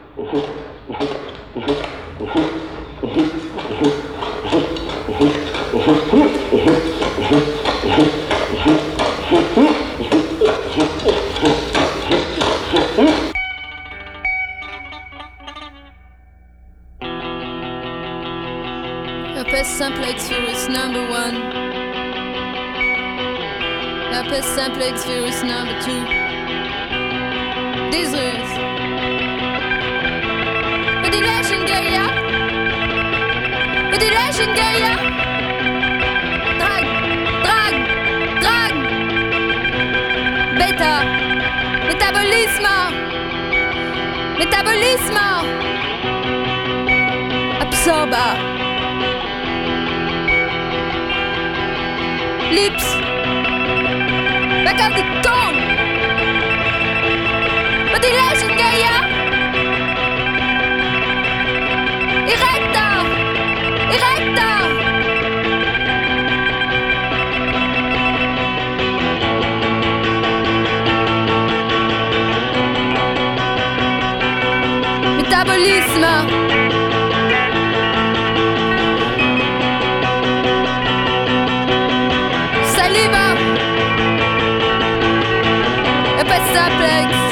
Herpes simplex virus number 1. Herpes simplex virus number 2. Disease. Ventilation area. Ventilation area. Drag. Drag. Drag. Beta. Métabolisme. Métabolisme. Absorba. Lips. Back of the tongue. Ventilation area. Erecta. Erecta. Métabolisme. Saliva. Herpes simplex.